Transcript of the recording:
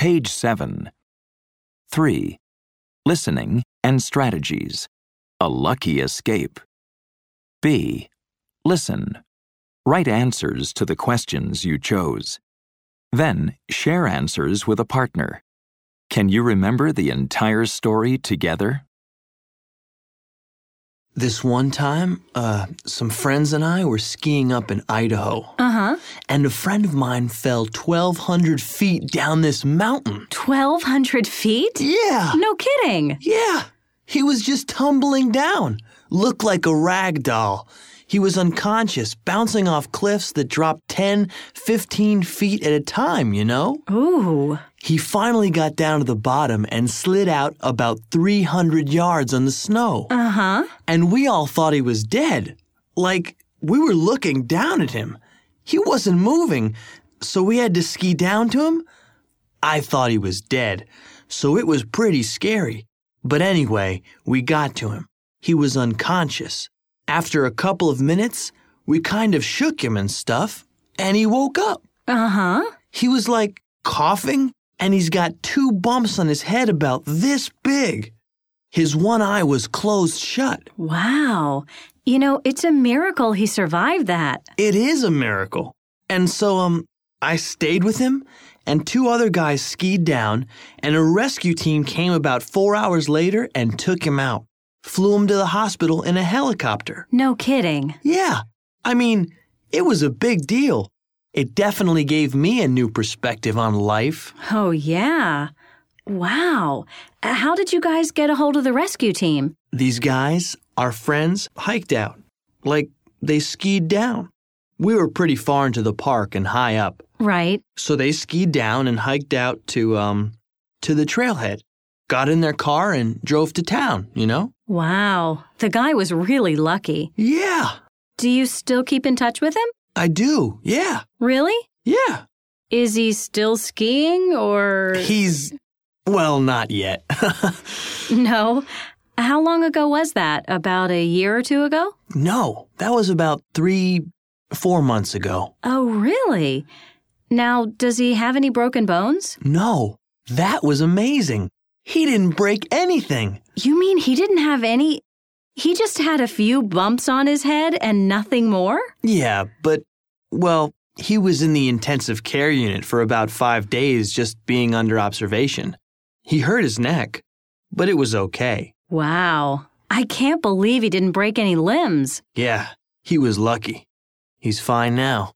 Page 7. 3. Listening and strategies. A lucky escape. B. Listen. Write answers to the questions you chose. Then, share answers with a partner. Can you remember the entire story together? This one time, some friends and I were skiing up in Idaho. Uh-huh. And a friend of mine fell 1,200 feet down this mountain. 1,200 feet? Yeah. No kidding. Yeah. He was just tumbling down. Looked like a rag doll. He was unconscious, bouncing off cliffs that dropped 10, 15 feet at a time, you know? Ooh. He finally got down to the bottom and slid out about 300 yards on the snow. Uh-huh. And we all thought he was dead. Like, we were looking down at him. He wasn't moving, so we had to ski down to him. I thought he was dead, so it was pretty scary. But anyway, we got to him. He was unconscious. After a couple of minutes, we kind of shook him and stuff, and he woke up. Uh-huh. He was like coughing, and he's got 2 bumps on his head about this big. His one eye was closed shut. Wow. You know, it's a miracle he survived that. It is a miracle. And so, I stayed with him, and 2 other guys skied down, and a rescue team came about 4 hours later and took him out. Flew him to the hospital in a helicopter. No kidding. Yeah. I mean, it was a big deal. It definitely gave me a new perspective on life. Oh, yeah. Wow. How did you guys get a hold of the rescue team? These guys, our friends, hiked out. Like, they skied down. We were pretty far into the park and high up. Right. So they skied down and hiked out to the trailhead. Got in their car and drove to town, you know? Wow. The guy was really lucky. Yeah. Do you still keep in touch with him? I do, yeah. Really? Yeah. Is he still skiing or... Well, not yet. No. How long ago was that? About a year or 2 ago? No, that was about 3-4 months ago. Oh, really? Now, does he have any broken bones? No, that was amazing. He didn't break anything. You mean he didn't have any... He just had a few bumps on his head and nothing more? Yeah, but, well, he was in the intensive care unit for about 5 days just being under observation. He hurt his neck, but it was okay. Wow. I can't believe he didn't break any limbs. Yeah, he was lucky. He's fine now.